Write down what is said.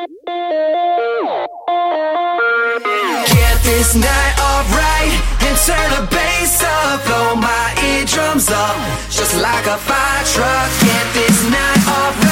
Get this night off right and turn the bass up, blow my eardrums up just like a fire truck. Get this night off